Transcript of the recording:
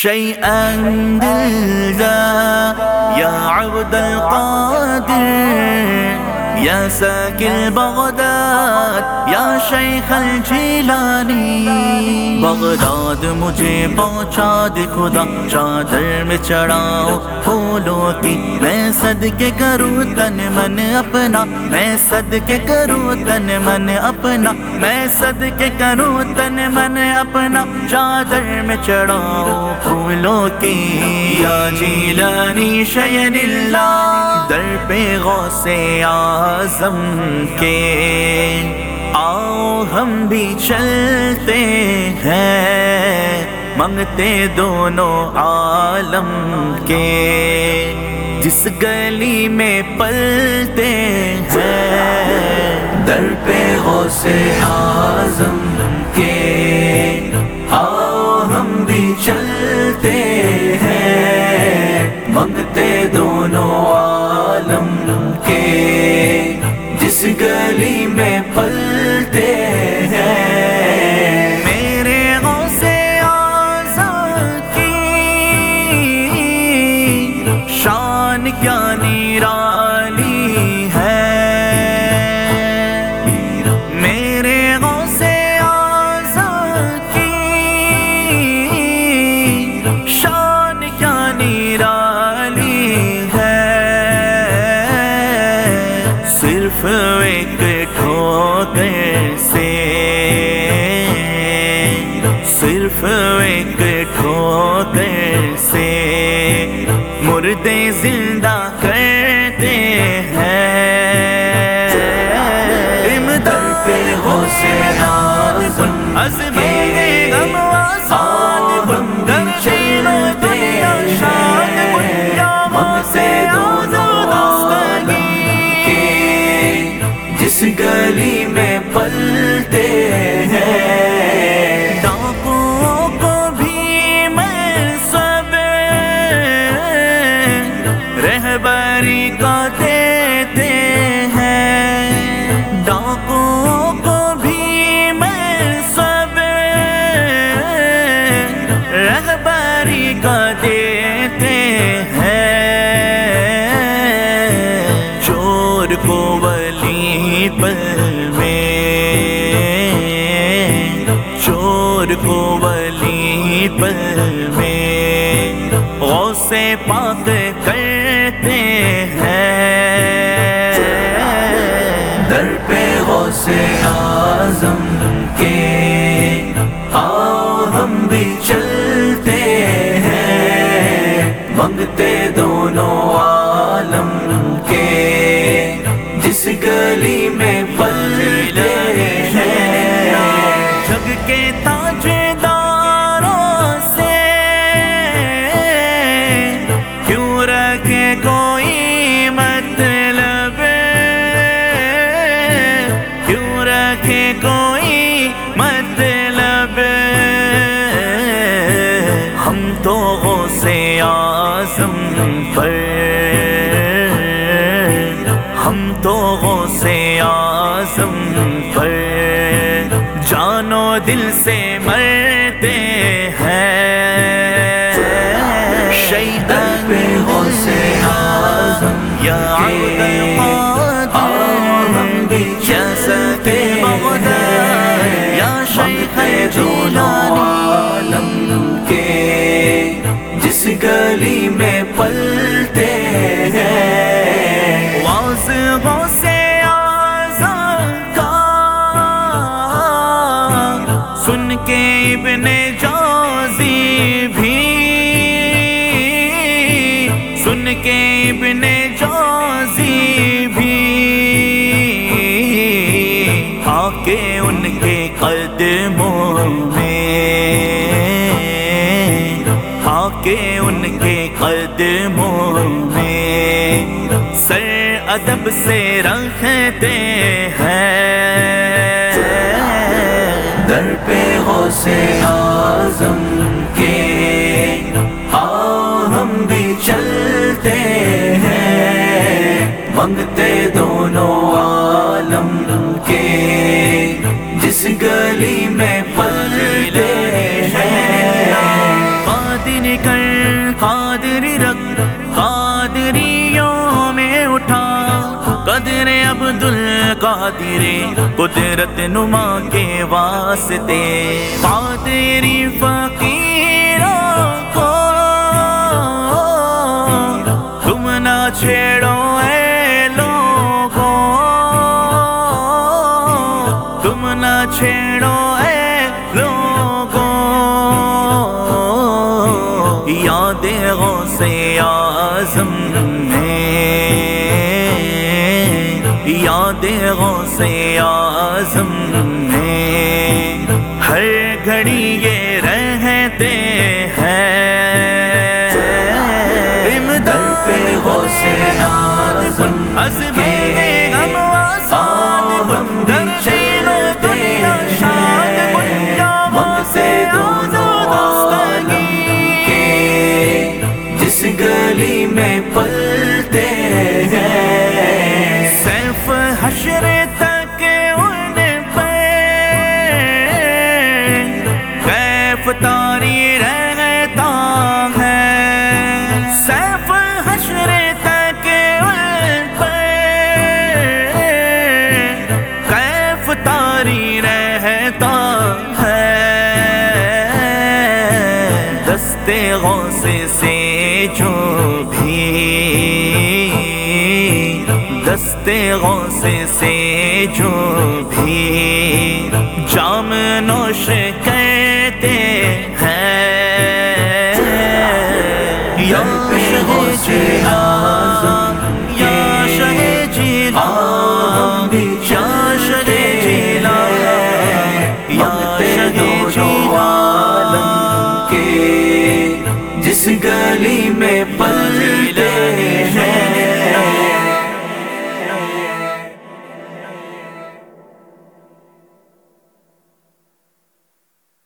شيئا دلدا يا عبد القادر يا ساكن بغداد یا شیخ الجیلانی بغداد مجھے پہنچا دے خدا چادر میں چڑھاؤ پھولوں کی میں صدقے کروں تن من اپنا میں صدقے کروں تن من اپنا میں صدقے کروں تن من اپنا چادر میں چڑھاؤ پھولوں کی یا جیلانی شیخ اللہ در پہ غوث اعظم کے آؤ ہم بھی چلتے ہیں منگتے دونوں عالم کے جس گلی میں پلتے ہیں در پہ غوث اعظم کے آؤ ہم بھی چلتے ہیں منگتے دونوں عالم کے جس گلی میں پلتے ہیں میرے غوث اعظم کی شان کیا نرالی ہے میرے غوث اعظم کی شان کیا نرالی ہے صرف ایک ٹھوکر سے صرف ایک ٹھوکر سے مردے زندہ کرتے ہیں امداد پہ غوث اعظم عظمت غم آسان بندر چینو دنیا شاد دنیا سے جس گلی میں پلتے ہیں ڈاکوں کو بھی منصب رہبری کا دیتے ہیں ڈاکوں کو بھی منصب رہبری کا دیتے ہیں چور کو ولی پل میں چور کو ولی پل میں غوث پاک کرتے ہیں در پہ غوث اعظم کے آؤ ہم بھی چلتے ہیں منگتے دونوں عالم کے جس گلی میں پلتے ہیں جگ کے تاجداروں سے کیوں رکھے کوئی مطلب کیوں رکھے کوئی مطلب ہم تو غوث اعظم پر ہم تو غوث اعظم پر جان و دل سے مرتے ہیں شیخ غوث اعظم یا عبد القادر یا ساکن بغداد یا شیخ الجیلانی کے جس گلی میں پلتے ہیں غوث اعظم کا سن کے ابن جوزی بھی سن کے ابن جوزی بھی آ کے ان کے قدموں میں آ کے ان کے قدموں میں سر ادب سے رکھتے ہیں در پہ غوث اعظم کے آؤ ہم بھی چلتے ہیں منگتے دونوں عالم کے جس گلی میں پلتے ہیں قادر چن کر قادری رکھ قادریوں میں اٹھا، قدر عبدالقادر قدرت نما کے واسطے، قادری فقیروں کو تم نہ چھیڑو اے لوگوں، تم نہ چھیڑو اے لوگوں، یاد غوث اعظم میں، یاد غوث اعظم میں ہر گھڑی یہ رہتے ہیں، امداد پہ غوث اعظم عظمت غم آسان درشین دنیا شاد گنجاں سے آزادستگی، جس گلی میں پلتے ہیں سیف حشر تک ان پہ کیف طاری رہتا ہے، سیف حشر تک ان پہ کیف طاری رہتا ہے، دست غوث سے جو بھی، دست غوث سے جو بھی جام نوش کرتے ہیں، یا شہ جیلان یا شہ جیلان یا شہ جیلان یا شہ جیلان کے جس گلی میں